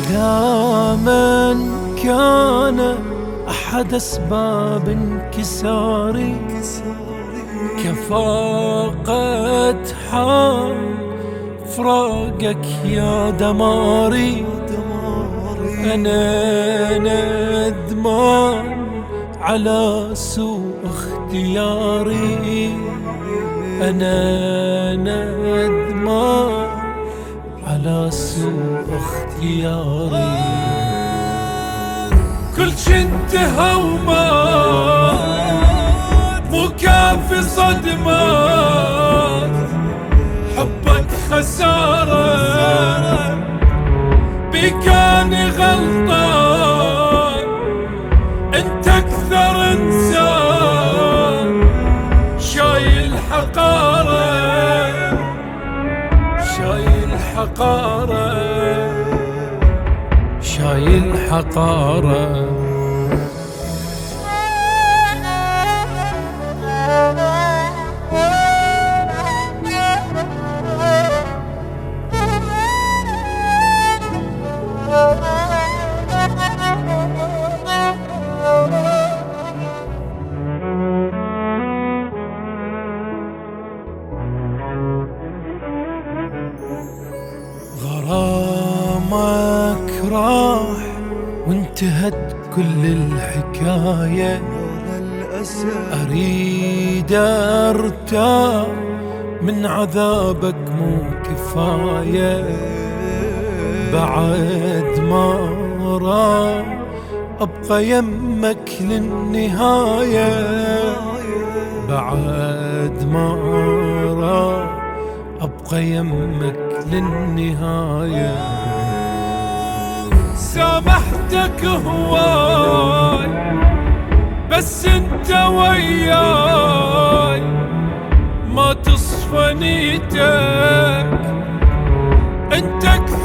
يا من كان أحد أسباب انكساري كفاقة حال فراقك يا دماري. أنا ندمان على سوء اختياري، أنا ندمان على سوء اختياري. كل شي انتهى ومات، مو كافي صدمات، حبك خسارة، بيك أنا غلطان، انت اكثر انسان شايل حقارة، شايل حقارة، شايل حقارة. غرامك راح وانتهت كل الحكاية، أريد أرتاح من عذابك مو كفاية. بعد ما راح أبقى يمك للنهاية، بعد ما راح أبقى يمك للنهاية. سامحتك هواي بس انت وياي، ما تصفى نيتك، انت